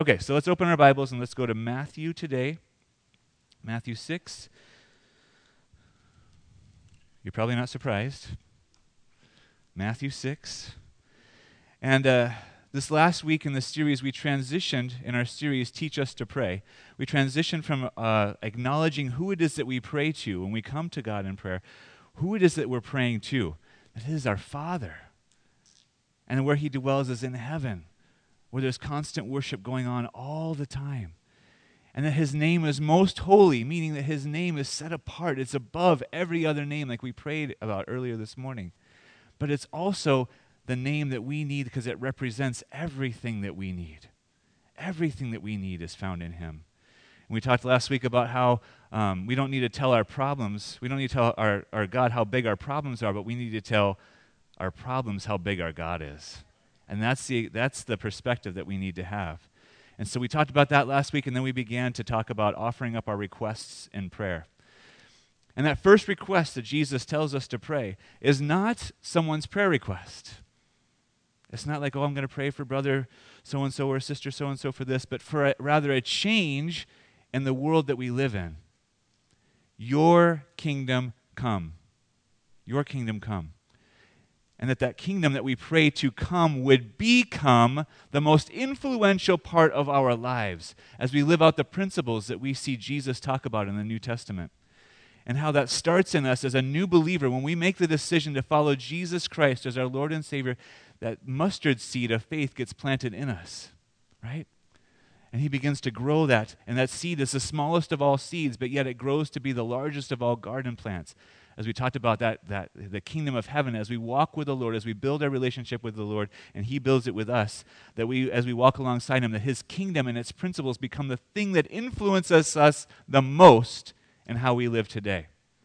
Okay, so let's open our Bibles and let's go to Matthew today. Matthew 6. You're probably not surprised. Matthew 6. And this last week in the series, we transitioned in our series, Teach Us to Pray. We transitioned from acknowledging who it is that we pray to when we come to God in prayer, who it is that we're praying to. That is our Father. And where He dwells is in heaven, where there's constant worship going on all the time. And that His name is most holy, meaning that His name is set apart. It's above every other name like we prayed about earlier this morning. But it's also the name that we need because it represents everything that we need. Everything that we need is found in Him. And we talked last week about how we don't need to tell our problems. We don't need to tell our God how big our problems are, but we need to tell our problems how big our God is. And that's the perspective that we need to have. And so we talked about that last week, and then we began to talk about offering up our requests in prayer. And that first request that Jesus tells us to pray is not someone's prayer request. It's not like, oh, I'm going to pray for brother so-and-so or sister so-and-so for this, but for rather a change in the world that we live in. Your kingdom come. Your kingdom come. And that kingdom that we pray to come would become the most influential part of our lives as we live out the principles that we see Jesus talk about in the New Testament. And how that starts in us as a new believer. When we make the decision to follow Jesus Christ as our Lord and Savior, that mustard seed of faith gets planted in us, right? And He begins to grow that. And that seed is the smallest of all seeds, but yet it grows to be the largest of all garden plants. As we talked about that the kingdom of heaven, as we walk with the Lord, as we build our relationship with the Lord, and He builds it with us, that we, as we walk alongside Him, that His kingdom and its principles become the thing that influences us the most in how we live today.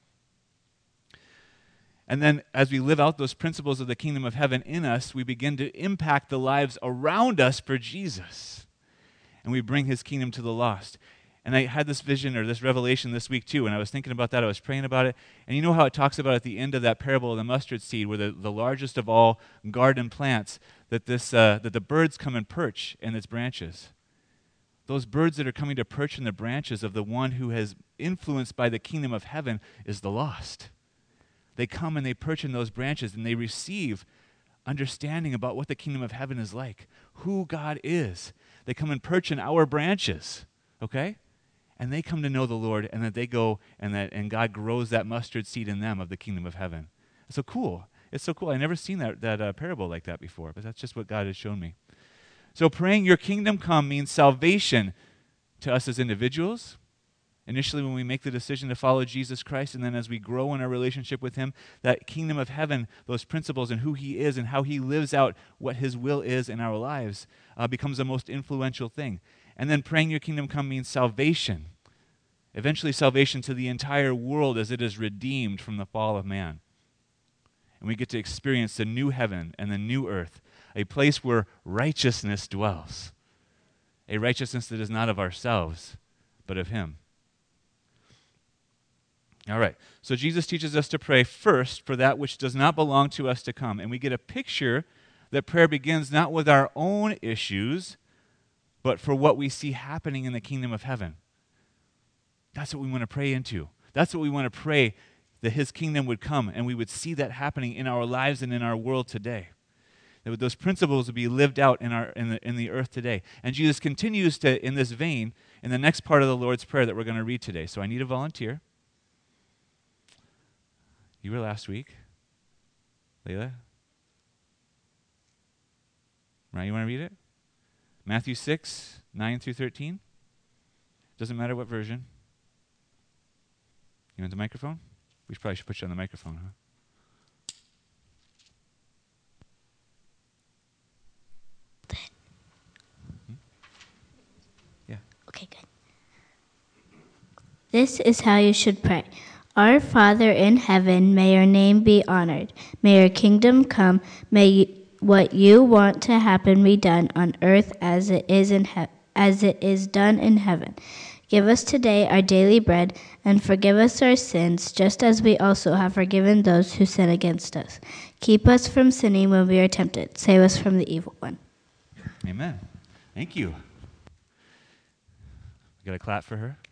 And then as we live out those principles of the kingdom of heaven in us, we begin to impact the lives around us for Jesus. And we bring His kingdom to the lost. And I had this vision or this revelation this week too, and I was thinking about that, I was praying about it. And you know how it talks about at the end of that parable of the mustard seed, where the largest of all garden plants, that the birds come and perch in its branches. Those birds that are coming to perch in the branches of the one who has influenced by the kingdom of heaven is the lost. They come and they perch in those branches and they receive understanding about what the kingdom of heaven is like, who God is. They come and perch in our branches, okay? And they come to know the Lord, and that they go and God grows that mustard seed in them of the kingdom of heaven. It's so cool. It's so cool. I've never seen that parable like that before, but that's just what God has shown me. So praying your kingdom come means salvation to us as individuals. Initially, when we make the decision to follow Jesus Christ, and then as we grow in our relationship with Him, that kingdom of heaven, those principles and who He is and how He lives out what His will is in our lives becomes the most influential thing. And then praying your kingdom come means salvation. Eventually salvation to the entire world as it is redeemed from the fall of man. And we get to experience the new heaven and the new earth, a place where righteousness dwells. A righteousness that is not of ourselves, but of Him. All right, so Jesus teaches us to pray first for that which does not belong to us to come. And we get a picture that prayer begins not with our own issues, but for what we see happening in the kingdom of heaven. That's what we want to pray into. That's what we want to pray, that His kingdom would come and we would see that happening in our lives and in our world today. That those principles would be lived out in the earth today. And Jesus continues to, in this vein, in the next part of the Lord's Prayer that we're going to read today. So I need a volunteer. You were last week. Layla? Right, you want to read it? Matthew 6, 9 through 13. Doesn't matter what version. You want the microphone? We probably should put you on the microphone, huh? Yeah. Okay, good. This is how you should pray. Our Father in heaven, may your name be honored. May your kingdom come. May what you want to happen be done on earth as it is done in heaven. Give us today our daily bread, and forgive us our sins, just as we also have forgiven those who sin against us. Keep us from sinning when we are tempted. Save us from the evil one. Amen. Thank you. got to clap for her.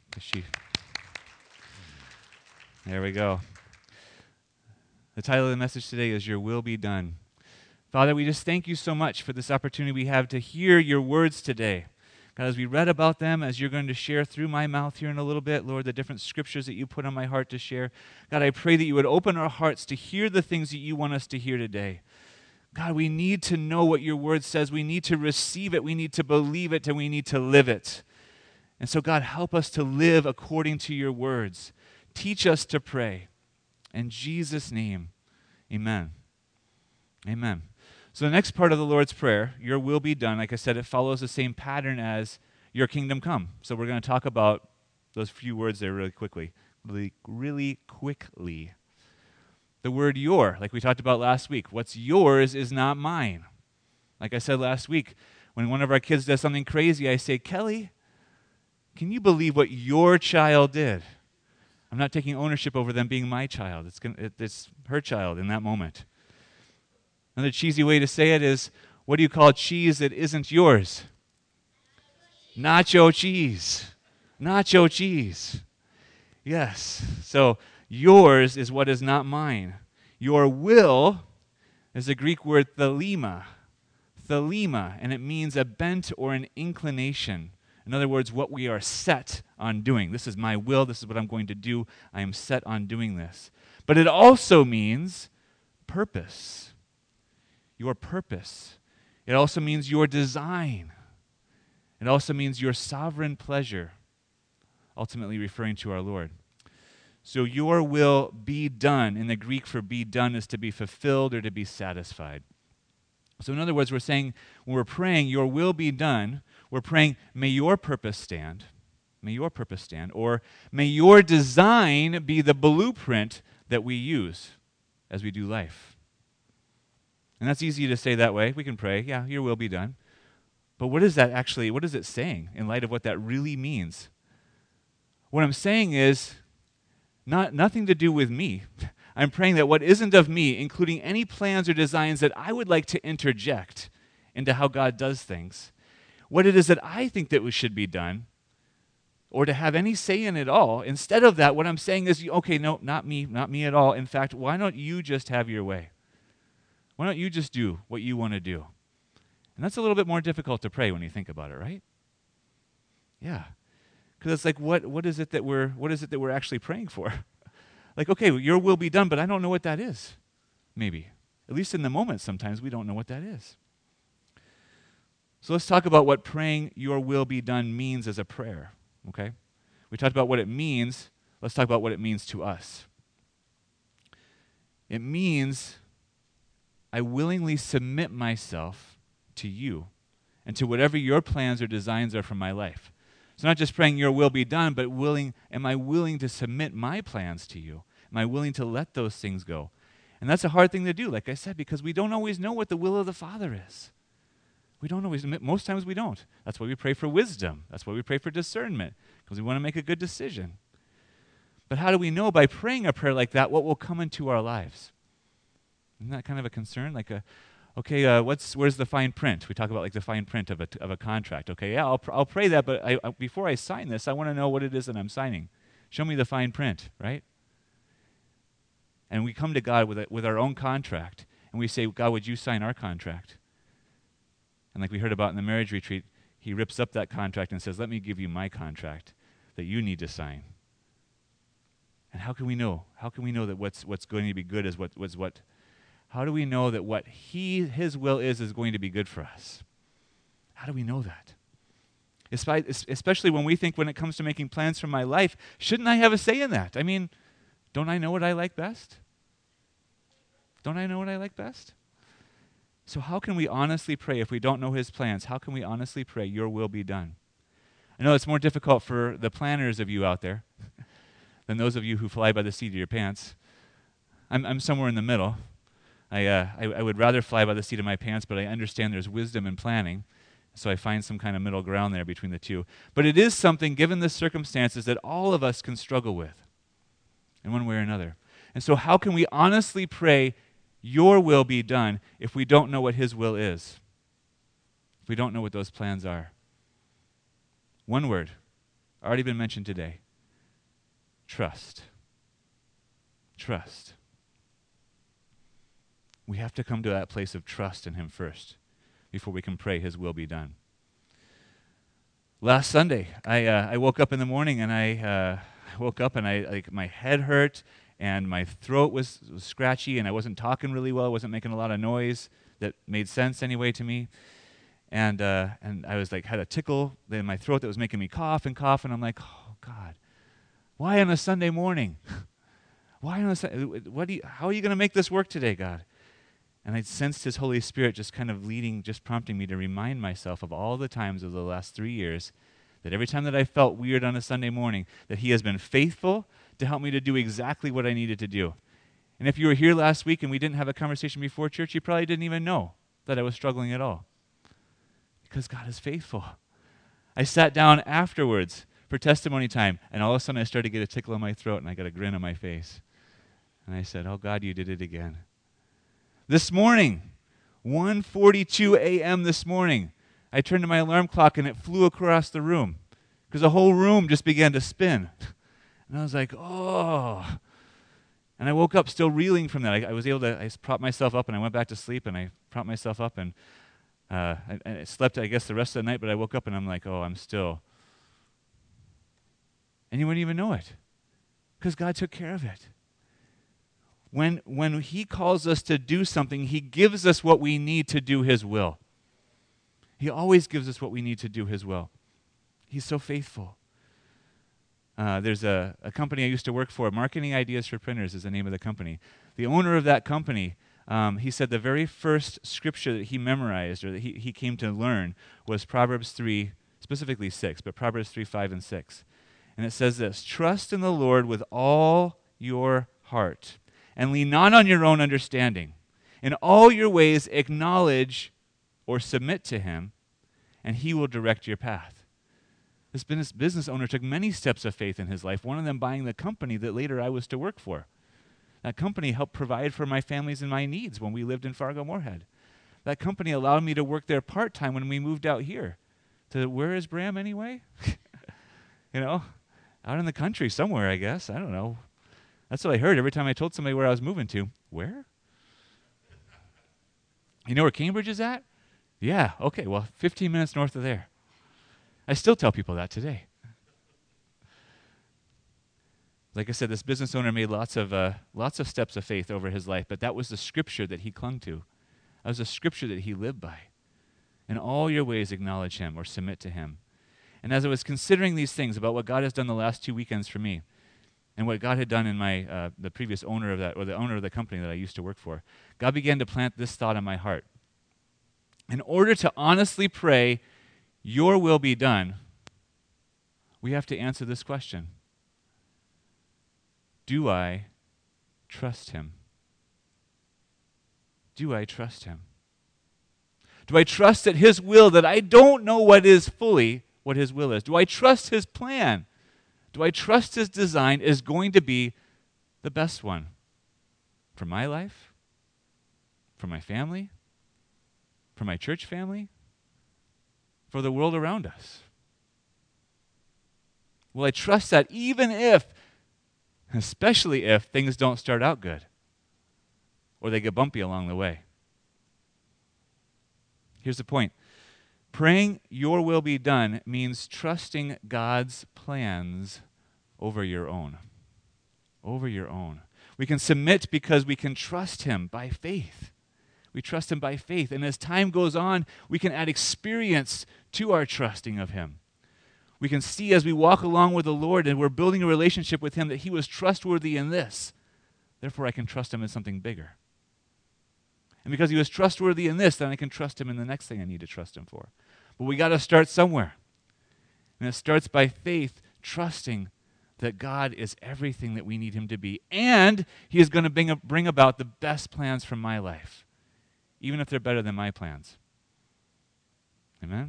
There we go. The title of the message today is Your Will Be Done. Father, we just thank you so much for this opportunity we have to hear your words today. God, as we read about them, as you're going to share through my mouth here in a little bit, Lord, the different scriptures that you put on my heart to share, God, I pray that you would open our hearts to hear the things that you want us to hear today. God, we need to know what your word says. We need to receive it. We need to believe it, and we need to live it. And so, God, help us to live according to your words. Teach us to pray. In Jesus' name, amen. Amen. So the next part of the Lord's Prayer, your will be done, like I said, it follows the same pattern as your kingdom come. So we're going to talk about those few words there really quickly. Really quickly. The word your, like we talked about last week. What's yours is not mine. Like I said last week, when one of our kids does something crazy, I say, Kelly, can you believe what your child did? I'm not taking ownership over them being my child. It's her child in that moment. Another cheesy way to say it is, what do you call cheese that isn't yours? Nacho cheese. Nacho cheese. Yes. So yours is what is not mine. Your will is the Greek word thelema, and it means a bent or an inclination. In other words, what we are set on doing. This is my will. This is what I'm going to do. I am set on doing this. But it also means purpose. Your purpose. It also means your design. It also means your sovereign pleasure, ultimately referring to our Lord. So your will be done. In the Greek for be done is to be fulfilled or to be satisfied. So in other words, we're saying when we're praying, your will be done, we're praying, may your purpose stand. May your purpose stand. Or may your design be the blueprint that we use as we do life. And that's easy to say that way. We can pray, yeah, your will be done. But what is it saying in light of what that really means? What I'm saying is nothing to do with me. I'm praying that what isn't of me, including any plans or designs that I would like to interject into how God does things, what it is that I think that should be done, or to have any say in it all, instead of that, what I'm saying is, okay, no, not me at all. In fact, why don't you just have your way? Why don't you just do what you want to do? And that's a little bit more difficult to pray when you think about it, right? Yeah. Because it's like, what is it that we're actually praying for? Like, okay, your will be done, but I don't know what that is. Maybe. At least in the moment, sometimes we don't know what that is. So let's talk about what praying your will be done means as a prayer, okay? We talked about what it means. Let's talk about what it means to us. It means I willingly submit myself to you and to whatever your plans or designs are for my life. So not just praying your will be done, but am I willing to submit my plans to you? Am I willing to let those things go? And that's a hard thing to do, like I said, because we don't always know what the will of the Father is. We don't always, most times we don't. That's why we pray for wisdom. That's why we pray for discernment, because we want to make a good decision. But how do we know by praying a prayer like that what will come into our lives? Isn't that kind of a concern? Like, where's the fine print? We talk about like the fine print of a contract. Okay, yeah, I'll pray that, but before I sign this, I want to know what it is that I'm signing. Show me the fine print, right? And we come to God with our own contract, and we say, God, would you sign our contract? And like we heard about in the marriage retreat, he rips up that contract and says, let me give you my contract that you need to sign. And how can we know? How can we know that what's going to be good is what? How do we know that what his will is going to be good for us? How do we know that? Especially when we think when it comes to making plans for my life, shouldn't I have a say in that? I mean, don't I know what I like best? Don't I know what I like best? So how can we honestly pray if we don't know his plans? How can we honestly pray, your will be done? I know it's more difficult for the planners of you out there than those of you who fly by the seat of your pants. I'm somewhere in the middle. I would rather fly by the seat of my pants, but I understand there's wisdom in planning, so I find some kind of middle ground there between the two. But it is something, given the circumstances, that all of us can struggle with in one way or another. And so how can we honestly pray, your will be done, if we don't know what his will is? If we don't know what those plans are? One word, already been mentioned today. Trust. Trust. We have to come to that place of trust in him first before we can pray his will be done. Last Sunday, I woke up in the morning and I woke up and my head hurt and my throat was scratchy and I wasn't talking really well. I wasn't making a lot of noise that made sense anyway to me. And I was had a tickle in my throat that was making me cough. And I'm like, oh God, why on a Sunday morning? Why on a Sunday? How are you going to make this work today, God? And I sensed his Holy Spirit just kind of leading, just prompting me to remind myself of all the times of the last 3 years that every time that I felt weird on a Sunday morning, that he has been faithful to help me to do exactly what I needed to do. And if you were here last week and we didn't have a conversation before church, you probably didn't even know that I was struggling at all. Because God is faithful. I sat down afterwards for testimony time, and all of a sudden I started to get a tickle in my throat and I got a grin on my face. And I said, oh God, you did it again. This morning, 1:42 a.m. this morning, I turned to my alarm clock and it flew across the room because the whole room just began to spin. And I was like, oh. And I woke up still reeling from that. I propped myself up and I went back to sleep and I propped myself up and I slept, I guess, the rest of the night, but I woke up and I'm like, oh, I'm still. And you wouldn't even know it because God took care of it. When he calls us to do something, he gives us what we need to do his will. He always gives us what we need to do his will. He's so faithful. There's a company I used to work for, Marketing Ideas for Printers is the name of the company. The owner of that company, he said the very first scripture that he memorized or that he came to learn was Proverbs 3, specifically 6, but Proverbs 3, 5, and 6. And it says this, trust in the Lord with all your heart and lean not on your own understanding. In all your ways acknowledge or submit to him, and he will direct your path. This business owner took many steps of faith in his life, one of them buying the company that later I was to work for. That company helped provide for my families and my needs when we lived in Fargo-Moorhead. That company allowed me to work there part-time when we moved out here. Where is Bram anyway? Out in the country somewhere, I guess. I don't know. That's what I heard every time I told somebody where I was moving to. Where? You know where Cambridge is at? Yeah, okay, well, 15 minutes north of there. I still tell people that today. Like I said, this business owner made lots of steps of faith over his life, but that was the scripture that he clung to. That was the scripture that he lived by. In all your ways acknowledge him or submit to him. And as I was considering these things about what God has done the last 2 weekends for me, and what God had done in the previous owner of that, or the owner of the company that I used to work for, God began to plant this thought in my heart. In order to honestly pray, your will be done, we have to answer this question. Do I trust him? Do I trust him? Do I trust that his will, that I don't know what his will is? Do I trust his plan? Do I trust his design is going to be the best one for my life, for my family, for my church family, for the world around us? Will I trust that even if, especially if things don't start out good or they get bumpy along the way? Here's the point. Praying your will be done means trusting God's plans over your own. Over your own. We can submit because we can trust him by faith. We trust him by faith. And as time goes on, we can add experience to our trusting of him. We can see as we walk along with the Lord and we're building a relationship with him that he was trustworthy in this. Therefore, I can trust him in something bigger. And because he was trustworthy in this, then I can trust him in the next thing I need to trust him for. But we got to start somewhere. And it starts by faith, trusting that God is everything that we need him to be. And he is going to bring about the best plans for my life, even if they're better than my plans. Amen?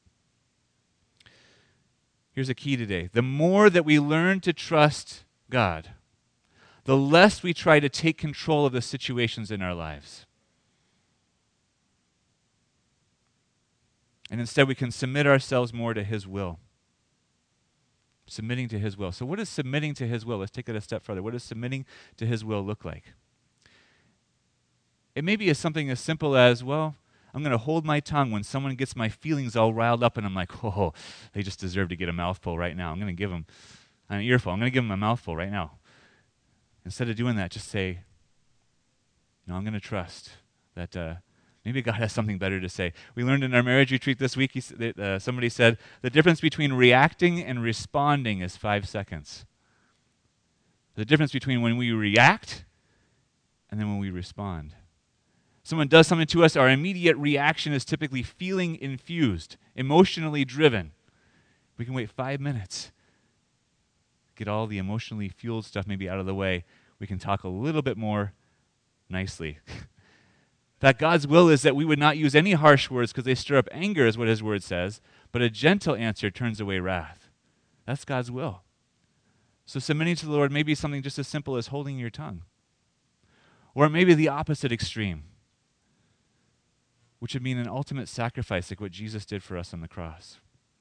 Here's a key today. The more that we learn to trust God, the less we try to take control of the situations in our lives. And instead we can submit ourselves more to his will. Submitting to his will. So what is submitting to his will? Let's take it a step further. What does submitting to his will look like? It may be something as simple as, well, I'm going to hold my tongue when someone gets my feelings all riled up and I'm like, oh, they just deserve to get a mouthful right now. I'm going to give them an earful. I'm going to give them a mouthful right now. Instead of doing that, just say, no, I'm going to trust that maybe God has something better to say. We learned in our marriage retreat this week, somebody said, the difference between reacting and responding is 5 seconds. The difference between when we react and then when we respond. Someone does something to us, our immediate reaction is typically feeling infused, emotionally driven. We can wait 5 minutes, get all the emotionally fueled stuff maybe out of the way. We can talk a little bit more nicely. That God's will is that we would not use any harsh words because they stir up anger, is what his word says, but a gentle answer turns away wrath. That's God's will. So submitting to the Lord may be something just as simple as holding your tongue. Or it may be the opposite extreme, which would mean an ultimate sacrifice like what Jesus did for us on the cross.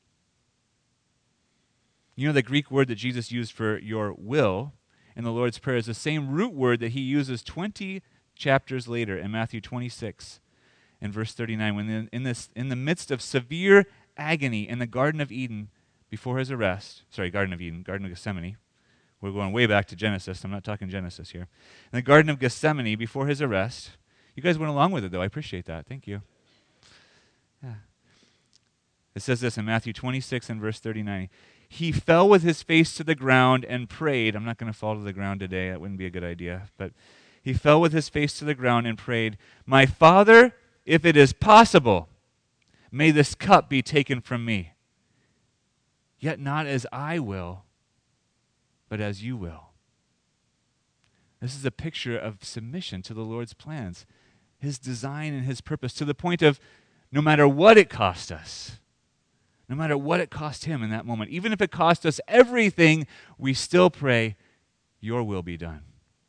You know, the Greek word that Jesus used for your will in the Lord's Prayer is the same root word that he uses 20 chapters later in Matthew 26 and verse 39, when in the midst of severe agony in the Garden of Eden before his arrest, Garden of Gethsemane. We're going way back to Genesis. I'm not talking Genesis here. In the Garden of Gethsemane before his arrest. You guys went along with it, though. I appreciate that. Thank you. Yeah. It says this in Matthew 26 and verse 39. He fell with his face to the ground and prayed. I'm not going to fall to the ground today. That wouldn't be a good idea. But he fell with his face to the ground and prayed, "My Father, if it is possible, may this cup be taken from me. Yet not as I will, but as you will." This is a picture of submission to the Lord's plans, his design and his purpose, to the point of no matter what it cost us, no matter what it cost him in that moment, even if it cost us everything, we still pray, your will be done.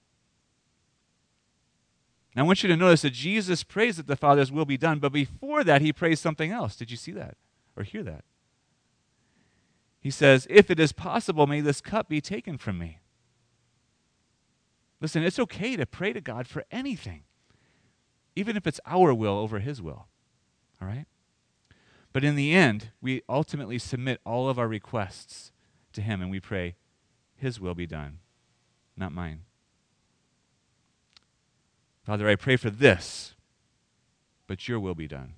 Now, I want you to notice that Jesus prays that the Father's will be done, but before that, he prays something else. Did you see that or hear that? He says, if it is possible, may this cup be taken from me. Listen, it's okay to pray to God for anything, even if it's our will over his will. All right? But in the end, we ultimately submit all of our requests to him, and we pray, his will be done, not mine. Father, I pray for this, but your will be done.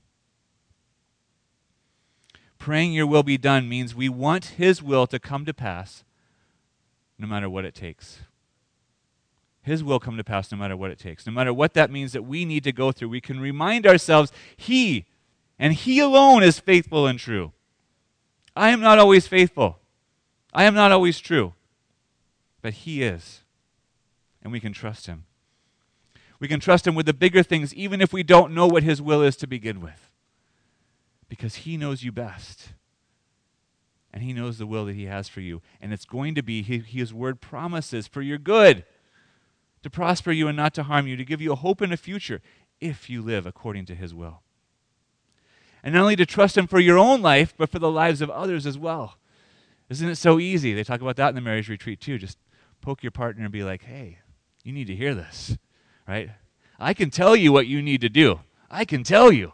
Praying your will be done means we want his will to come to pass no matter what it takes. His will come to pass no matter what it takes. No matter what that means that we need to go through, we can remind ourselves he and he alone is faithful and true. I am not always faithful. I am not always true. But he is. And we can trust him. We can trust him with the bigger things even if we don't know what his will is to begin with. Because he knows you best. And he knows the will that he has for you. And it's going to be, his word promises for your good. To prosper you and not to harm you. To give you a hope and a future if you live according to his will. And not only to trust him for your own life, but for the lives of others as well. Isn't it so easy? They talk about that in the marriage retreat too. Just poke your partner and be like, hey, you need to hear this, right? I can tell you what you need to do. I can tell you.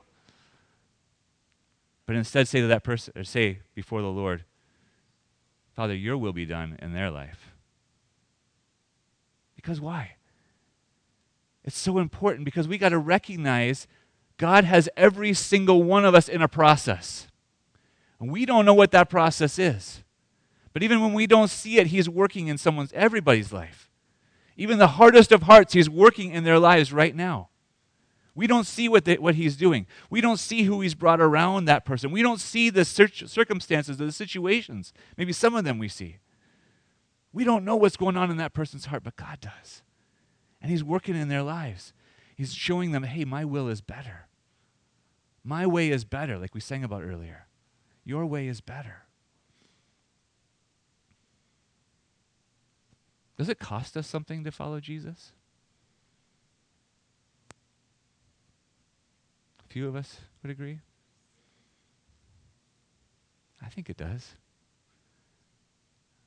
But instead say to that person, or say before the Lord, Father, your will be done in their life. Because why? It's so important because we got to recognize God has every single one of us in a process. And we don't know what that process is. But even when we don't see it, he's working in everybody's life. Even the hardest of hearts, he's working in their lives right now. We don't see what he's doing. We don't see who he's brought around that person. We don't see the circumstances or the situations. Maybe some of them we see. We don't know what's going on in that person's heart, but God does. And he's working in their lives. He's showing them, hey, my will is better. My way is better, like we sang about earlier. Your way is better. Does it cost us something to follow Jesus? A few of us would agree. I think it does.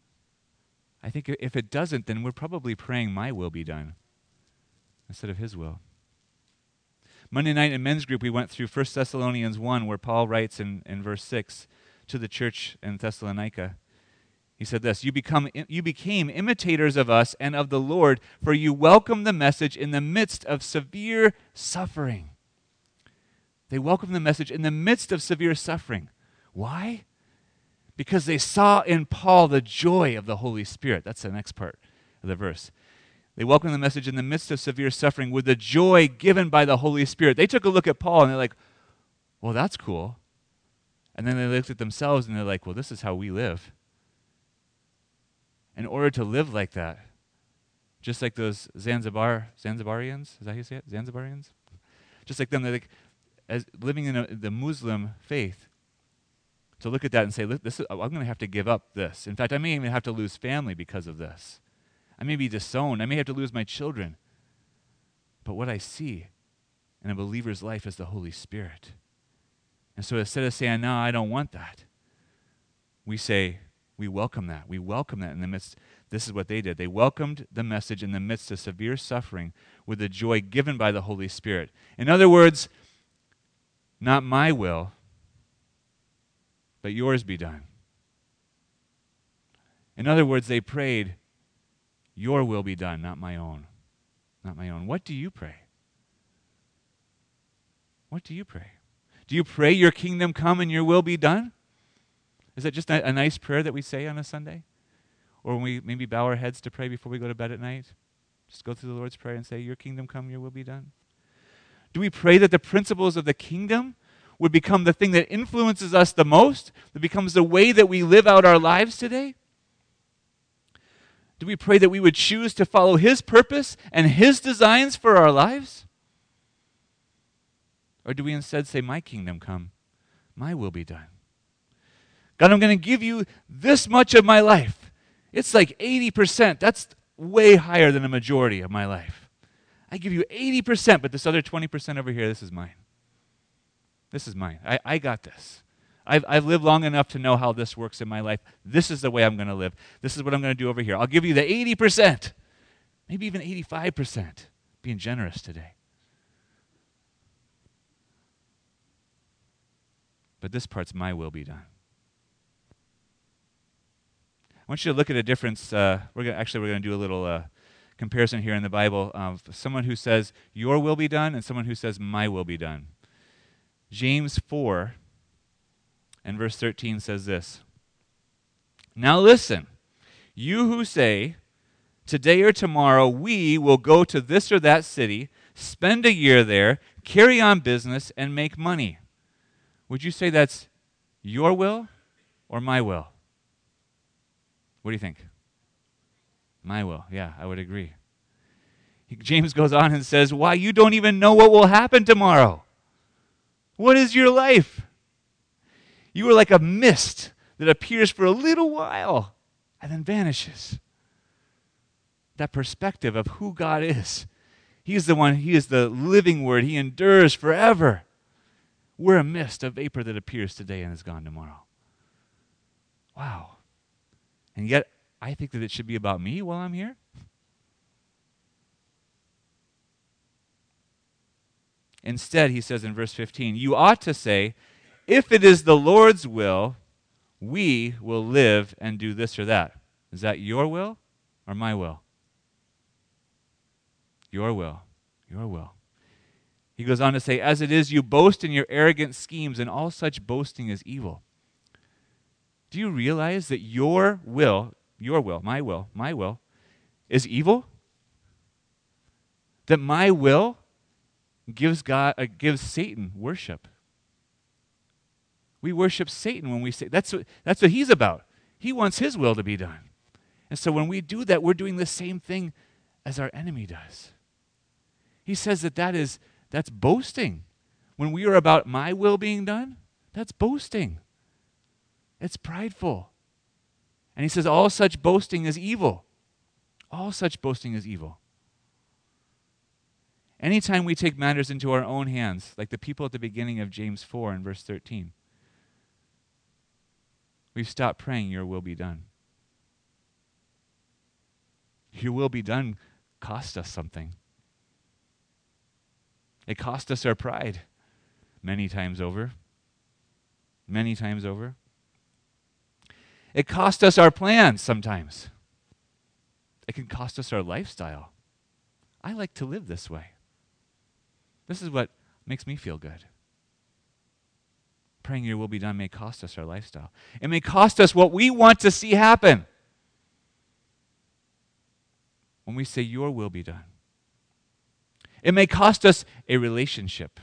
I think if it doesn't, then we're probably praying my will be done instead of his will. Monday night in men's group, we went through 1 Thessalonians 1, where Paul writes in verse 6 to the church in Thessalonica. He said this, you became imitators of us and of the Lord, for you welcomed the message in the midst of severe suffering. They welcomed the message in the midst of severe suffering. Why? Because they saw in Paul the joy of the Holy Spirit. That's the next part of the verse. They welcomed the message in the midst of severe suffering with the joy given by the Holy Spirit. They took a look at Paul and they're like, well, that's cool. And then they looked at themselves and they're like, well, this is how we live. In order to live like that, just like those Zanzibarians, is that how you say it? Zanzibarians? Just like them, they're like, as living in the Muslim faith, to look at that and say, look, I'm going to have to give up this. In fact, I may even have to lose family because of this. I may be disowned. I may have to lose my children. But what I see in a believer's life is the Holy Spirit. And so instead of saying, no, I don't want that, we say, we welcome that. We welcome that in the midst. This is what they did. They welcomed the message in the midst of severe suffering with the joy given by the Holy Spirit. In other words, not my will, but yours be done. In other words, they prayed, your will be done, not my own. Not my own. What do you pray? What do you pray? Do you pray your kingdom come and your will be done? Is that just a nice prayer that we say on a Sunday? Or when we maybe bow our heads to pray before we go to bed at night? Just go through the Lord's Prayer and say, your kingdom come, your will be done? Do we pray that the principles of the kingdom would become the thing that influences us the most, that becomes the way that we live out our lives today? Do we pray that we would choose to follow his purpose and his designs for our lives? Or do we instead say, my kingdom come, my will be done? God, I'm going to give you this much of my life. It's like 80%. That's way higher than a majority of my life. I give you 80%, but this other 20% over here, this is mine. This is mine. I got this. I've lived long enough to know how this works in my life. This is the way I'm going to live. This is what I'm going to do over here. I'll give you the 80%, maybe even 85%, being generous today. But this part's my will be done. I want you to look at a difference. We're going to do a little comparison here in the Bible of someone who says, your will be done, and someone who says, my will be done. James 4 and verse 13 says this. Now listen, you who say, today or tomorrow we will go to this or that city, spend a year there, carry on business, and make money. Would you say that's your will or my will? What do you think? My will. Yeah, I would agree. James goes on and says, why, you don't even know what will happen tomorrow. What is your life? You are like a mist that appears for a little while and then vanishes. That perspective of who God is. He is the one, he is the living word. He endures forever. We're a mist, a vapor that appears today and is gone tomorrow. Wow. And yet, I think that it should be about me while I'm here. Instead, he says in verse 15, you ought to say, if it is the Lord's will, we will live and do this or that. Is that your will or my will? Your will. Your will. He goes on to say, as it is, you boast in your arrogant schemes, and all such boasting is evil. Do you realize that your will, my will, is evil? That my will gives Satan worship. We worship Satan when we say that's what he's about. He wants his will to be done. And so when we do that, we're doing the same thing as our enemy does. He says that's boasting. When we are about my will being done, that's boasting. It's prideful. And he says all such boasting is evil. All such boasting is evil. Anytime we take matters into our own hands, like the people at the beginning of James 4 and verse 13, we've stopped praying, your will be done. Your will be done cost us something. It cost us our pride many times over. Many times over. It cost us our plans sometimes. It can cost us our lifestyle. I like to live this way. This is what makes me feel good. Praying your will be done may cost us our lifestyle. It may cost us what we want to see happen. When we say your will be done. It may cost us a relationship.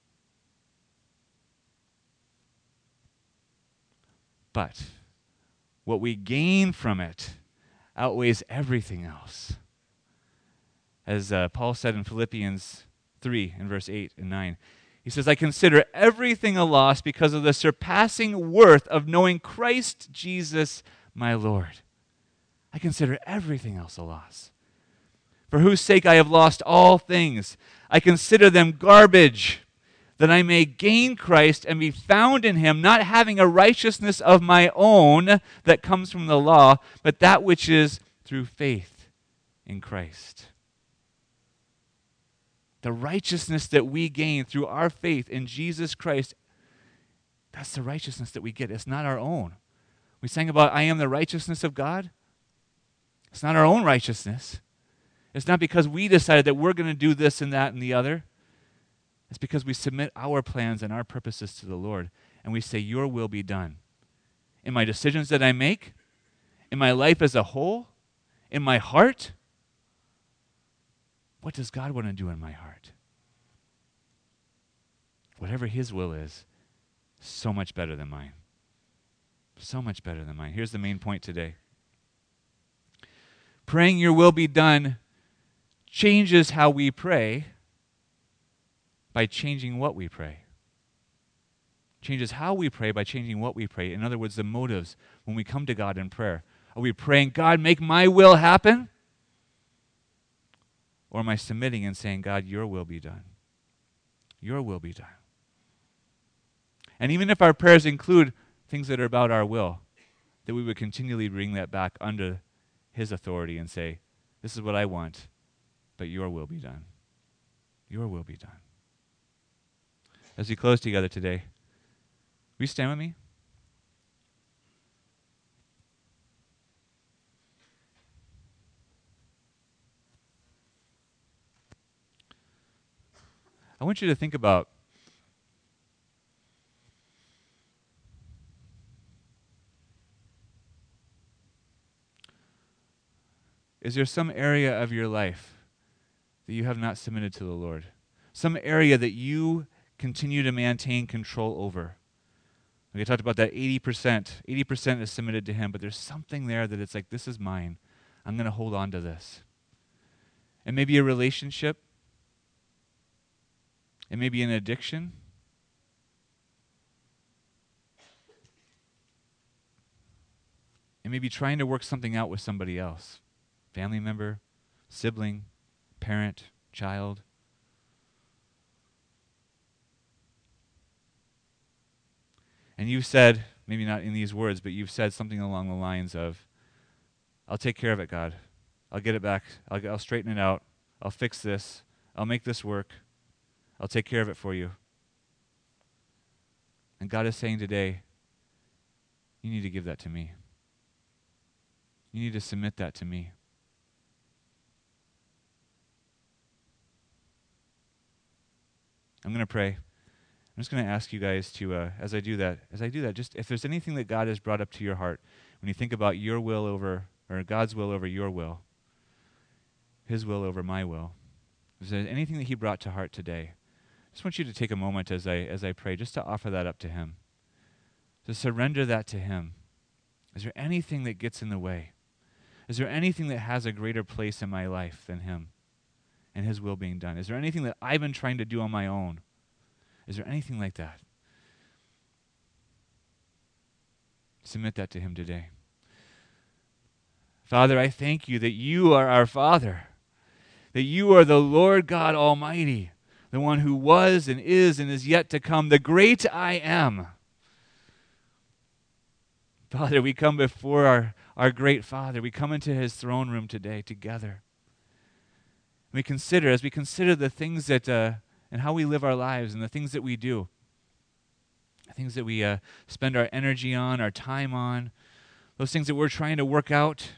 But what we gain from it outweighs everything else. As Paul said in Philippians 3 in verse 8 and 9, he says, I consider everything a loss because of the surpassing worth of knowing Christ Jesus my Lord. I consider everything else a loss. For whose sake I have lost all things. I consider them garbage, that I may gain Christ and be found in him, not having a righteousness of my own that comes from the law, but that which is through faith in Christ. The righteousness that we gain through our faith in Jesus Christ, that's the righteousness that we get. It's not our own. We sang about, I am the righteousness of God. It's not our own righteousness. It's not because we decided that we're going to do this and that and the other. It's because we submit our plans and our purposes to the Lord, and we say, your will be done. In my decisions that I make, in my life as a whole, in my heart, what does God want to do in my heart? Whatever his will is, so much better than mine. So much better than mine. Here's the main point today. Praying your will be done changes how we pray by changing what we pray. Changes how we pray by changing what we pray. In other words, the motives when we come to God in prayer. Are we praying, God, make my will happen? Or am I submitting and saying, God, your will be done? Your will be done. And even if our prayers include things that are about our will, that we would continually bring that back under his authority and say, this is what I want, but your will be done. Your will be done. As we close together today, will you stand with me? I want you to think about is there some area of your life that you have not submitted to the Lord? Some area that you continue to maintain control over? We talked about that 80%. 80% is submitted to him, but there's something there that it's like, this is mine. I'm going to hold on to this. And maybe a relationship. It may be an addiction. It may be trying to work something out with somebody else. Family member, sibling, parent, child. And you've said, maybe not in these words, but you've said something along the lines of, I'll take care of it, God. I'll get it back. I'll straighten it out. I'll fix this. I'll make this work. I'll take care of it for you. And God is saying today, you need to give that to me. You need to submit that to me. I'm going to pray. I'm just going to ask you guys to, as I do that, just if there's anything that God has brought up to your heart, when you think about your will over, or God's will over your will, his will over my will, if there's anything that he brought to heart today, I just want you to take a moment as I pray, just to offer that up to him, to surrender that to him. Is there anything that gets in the way? Is there anything that has a greater place in my life than him and his will being done? Is there anything that I've been trying to do on my own? Is there anything like that? Submit that to him today. Father, I thank you that you are our Father, that you are the Lord God Almighty, the one who was and is yet to come, the great I am. Father, we come before our great Father. We come into his throne room today together. As we consider the things that, and how we live our lives and the things that we do, the things that we spend our energy on, our time on, those things that we're trying to work out.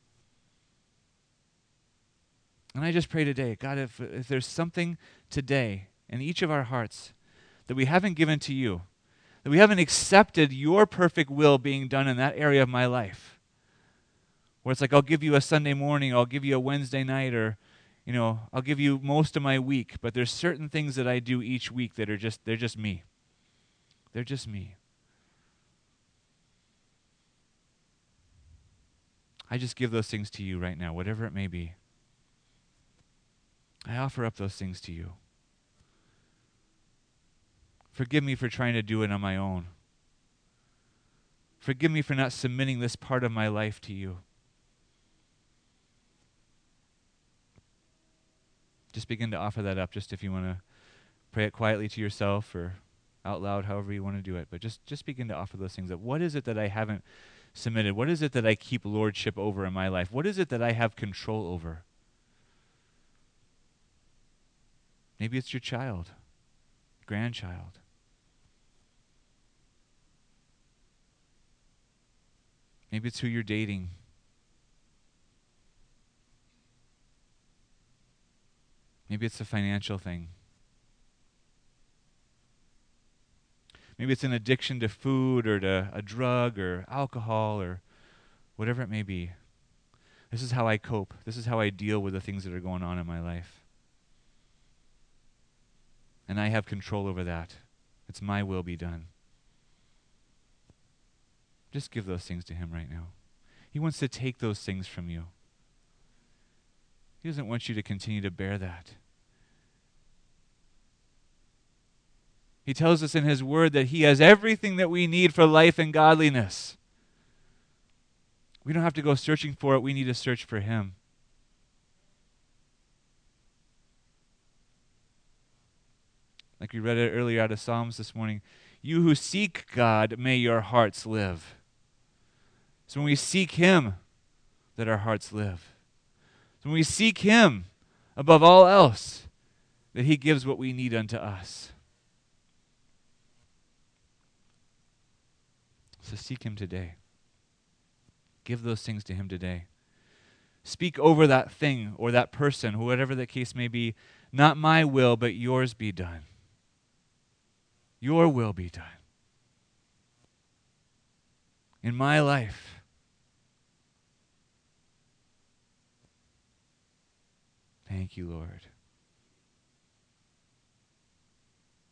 And I just pray today, God, if there's something today in each of our hearts that we haven't given to you, that we haven't accepted your perfect will being done in that area of my life, where it's like I'll give you a Sunday morning, I'll give you a Wednesday night, or I'll give you most of my week, but there's certain things that I do each week that they're just me. They're just me. I just give those things to you right now, whatever it may be. I offer up those things to you. Forgive me for trying to do it on my own. Forgive me for not submitting this part of my life to you. Just begin to offer that up, just if you want to pray it quietly to yourself or out loud, however you want to do it. But just begin to offer those things up. What is it that I haven't submitted? What is it that I keep lordship over in my life? What is it that I have control over? Maybe it's your child, grandchild. Maybe it's who you're dating. Maybe it's a financial thing. Maybe it's an addiction to food or to a drug or alcohol or whatever it may be. This is how I cope. This is how I deal with the things that are going on in my life. And I have control over that. It's my will be done. Just give those things to him right now. He wants to take those things from you. He doesn't want you to continue to bear that. He tells us in his word that he has everything that we need for life and godliness. We don't have to go searching for it. We need to search for him. Like we read it earlier out of Psalms this morning. You who seek God, may your hearts live. So when we seek him, that our hearts live. So when we seek him above all else, that he gives what we need unto us. So seek him today. Give those things to him today. Speak over that thing or that person, whatever the case may be. Not my will, but yours be done. Your will be done. In my life. Thank you, Lord.